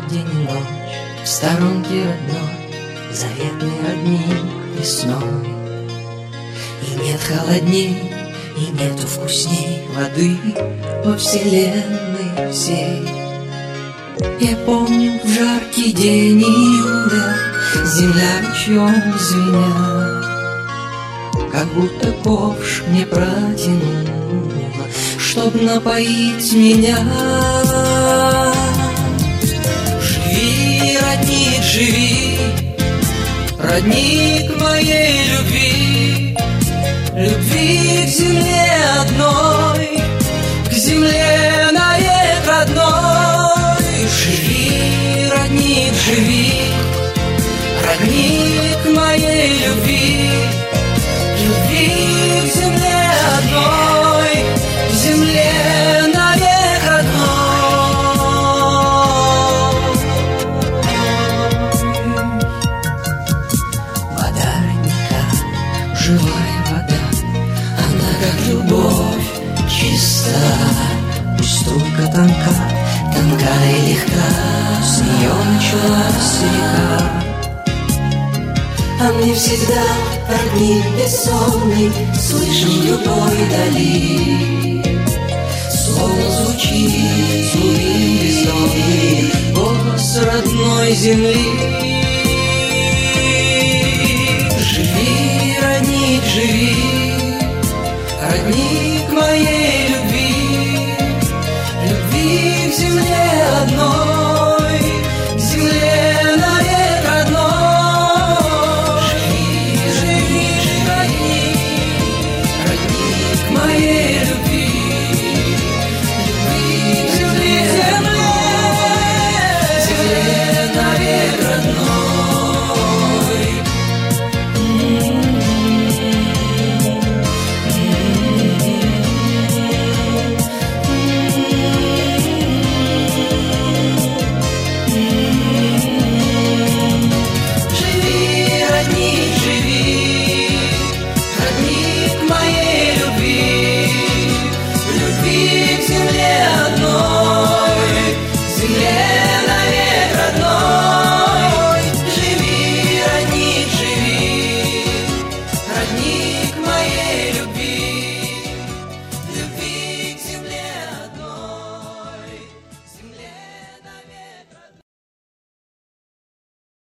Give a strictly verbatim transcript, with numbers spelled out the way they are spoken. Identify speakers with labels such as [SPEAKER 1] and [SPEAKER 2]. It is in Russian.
[SPEAKER 1] день и ночь, в сторонке родной, заветный родник весной. И нет холодней, и нету вкусней воды во вселенной всей. Я помню в жаркий день июля земля ручьем звеня, как будто ковш мне протянула, чтоб напоить меня. Живи, родник, живи, родник моей любви, любви к земле одной, к земле навек родной. Живи, родник, живи, родник моей любви, любви к земле одной, к земле навек родной. Вода родника, живая вода, она как любовь чиста, пусть струйка тонка, тонка и легка, с нее началась река. А мне всегда родник бессонный, слышим в любой дали, словно звучит, звучит бездонный голос родной земли.